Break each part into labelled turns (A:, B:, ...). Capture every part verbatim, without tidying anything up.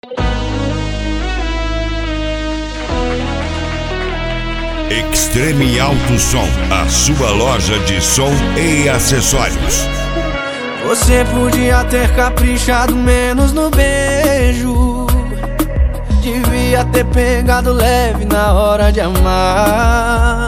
A: Extreme Alto Som, a sua loja de som e acessórios.
B: Você podia ter caprichado menos no beijo, devia ter pegado leve na hora de amar.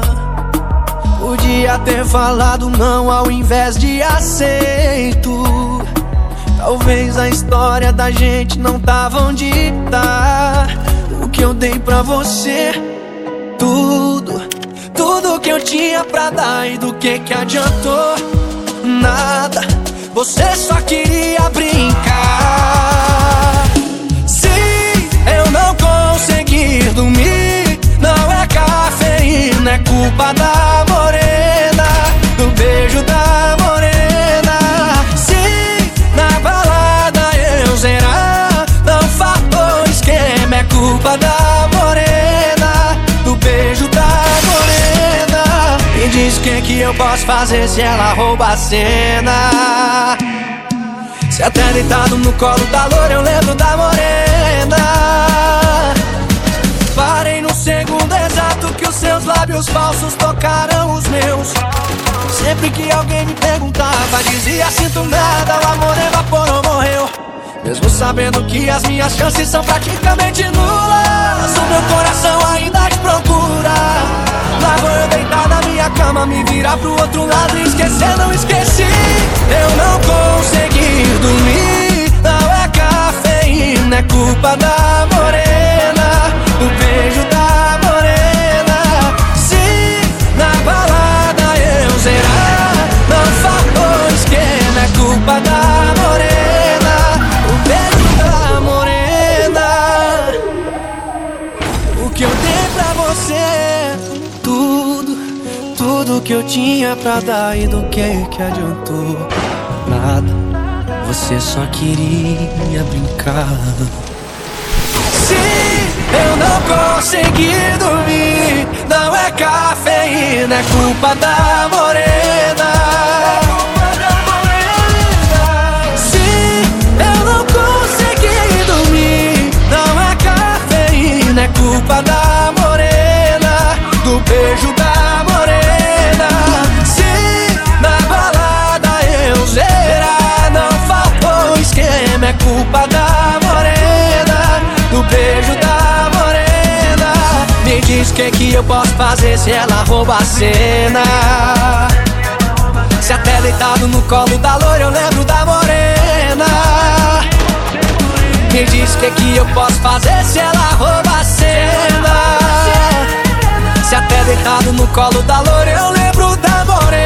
B: Podia ter falado não ao invés de aceito. Talvez a história da gente não tava onde tá. O que eu dei pra você, tudo, tudo que eu tinha pra dar, e do que que adiantou? Nada, você só queria brincar. Sim, eu não consegui dormir, não é cafeína, é culpa da morena, do beijo da morena. Sim, na balada eu zerar, não faltou esquema, é culpa da morena, do beijo da morena. Me diz o que que eu posso fazer se ela rouba a cena. Se até deitado no colo da loura eu lembro da morena. Parei no segundo exato que os seus lábios falsos tocaram os meus. Sempre que alguém me perguntava, dizia sinto nada, o amor evaporou, morreu. Mesmo sabendo que as minhas chances são praticamente nulas, o meu coração ainda te procura. Lá vou eu deitar na minha cama, me virar pro outro lado e esquecer, não esqueci. Eu não consegui dormir, não é cafeína, é culpa da morena, do beijo da morena. Sim, na balada eu zerar, não faltou esquema, é culpa da morena, o beijo da morena. O que eu dei pra você, tudo, tudo que eu tinha pra dar, e do que que adiantou? Nada, você só queria brincar. Sim, eu não consegui dormir, não é cafeína, é culpa da morena. Sim, eu não consegui dormir, não é cafeína, é culpa da morena, do beijo da morena. Sim, na balada eu zerar, não faltou esquema, é culpa da morena, do beijo da morena. Me diz o que que eu posso fazer se ela rouba a cena. Se até deitado no colo da loira eu lembro da morena. Me diz o que que eu posso fazer se ela rouba a cena. Se até deitado no colo da loira eu lembro da morena.